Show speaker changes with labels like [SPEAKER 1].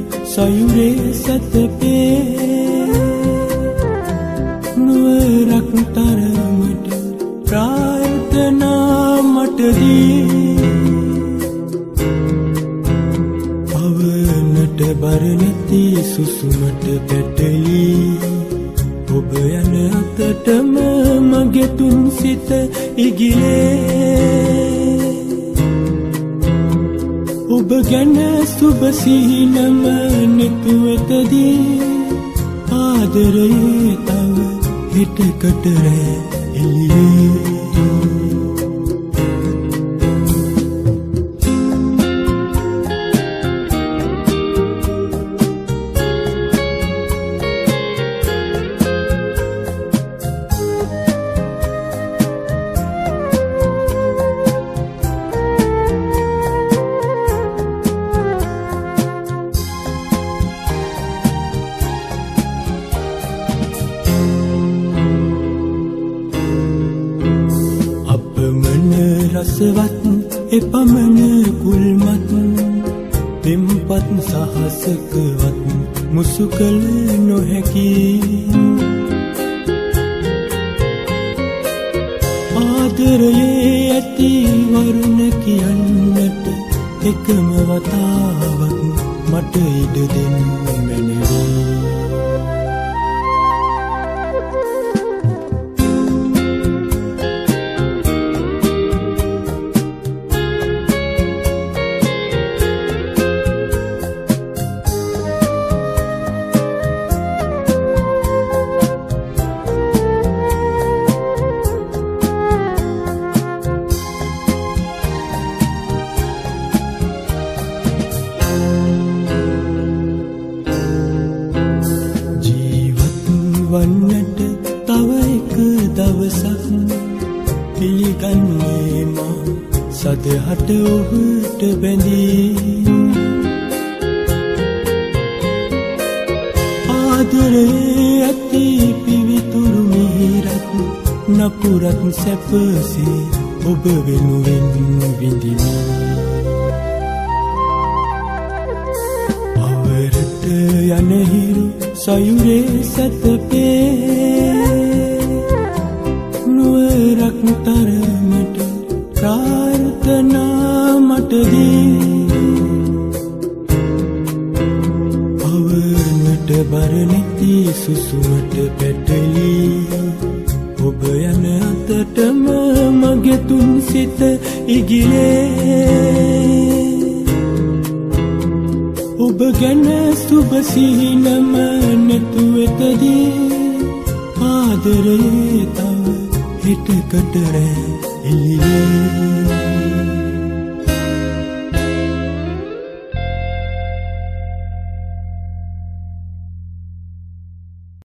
[SPEAKER 1] සයුරේ සතපේ නුවරක් තරමට ප්‍රාර්ථනා මට දී පවනට බර නැති සුසුමට පැටලි ඔබ යන අතටම මගේ තුන් සිත ඉගිලේ ඔබ ගැන සුබ සිහිනම නෙතුවතදී ආදරයේ තව හිටකට රැ එළියේ රසවත් එපමණ කුල්මත් පෙම්පත් සහසකවත් මුසුකල නොහැකි ආදරයේ ඇති වරුණ කියන්නට එකම වතාවක් මට ඉඩ දෙන්න මැනවි වන්නට තව එක දවසක් පිළිගන්නේ මා සදහට ඔහුට බැඳී ආදරයේ ඇති පිවිතුරු මිහිරත් නපුරත් සැපසේ ඔබ වෙනුවෙන් විඳිමි අවරට යන හිරු සයුරේ සතපේ නුවරක් තරමට ප්‍රාර්ථනා මට දී පවනට බර නැති සුසුමට පැටලි ඔබ යන අතටම මගේ තුන් සිත ඉගිලේ ඔබ ගැන සුබ සිහිනම නෙතුවතදී ආදරයේ තව හිටකට රැ එළියේ